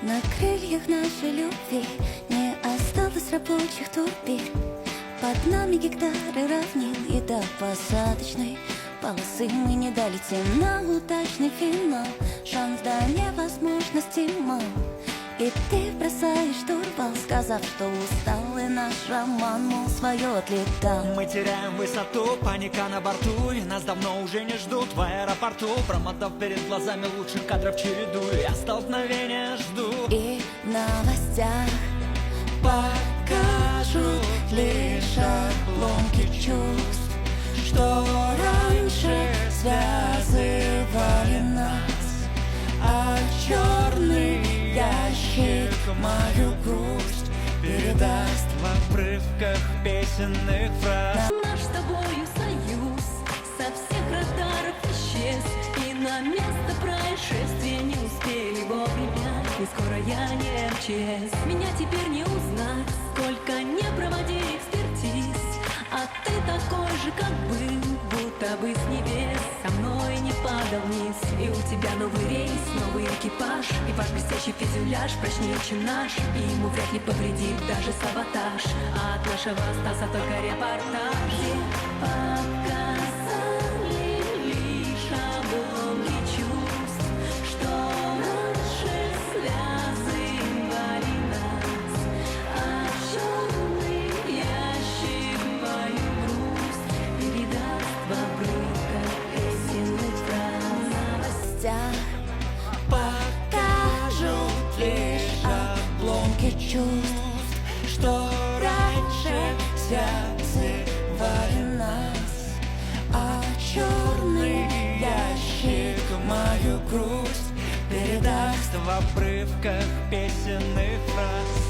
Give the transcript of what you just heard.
На крыльях нашей любви не осталось рабочих турбин. Под нами гектары равнин, и до посадочной полосы мы не долетим. На удачный финал шанс до невозможности мал. И ты бросаешь штурвал, сказав, что устал, и наш роман, мол, свое отлетал. Мы теряем высоту, паника на борту, и нас давно уже не ждут в аэропорту. Промотав перед глазами лучших кадров череду, я столкновения жду. И в новостях покажут лишь обломки чувств, что раньше связывали нас, а черный ящик мою грусть передаст В обрывках песенных фраз. Наш с тобою союз со всех радаров исчез, и на место происшествия не успели вовремя. И скоро я не МЧС. Меня теперь не узнать, сколько не проводи экспертиз. А ты такой же, как был, будто бы с небес со мной не падал вниз. И у тебя новый рейс, новый экипаж, и ваш блестящий фюзеляж прочнее, чем наш, и ему вряд ли повредит даже саботаж. А от нашего остался только репортаж, где показали лишь обломки чувств, что раньше связывали нас, а черный ящик мою грусть передаст в обрывках песенных фраз. В новостях покажут лишь обломки чувств, что раньше связывали нас, а черный ящик мою грусть передаст В обрывках песенных фраз.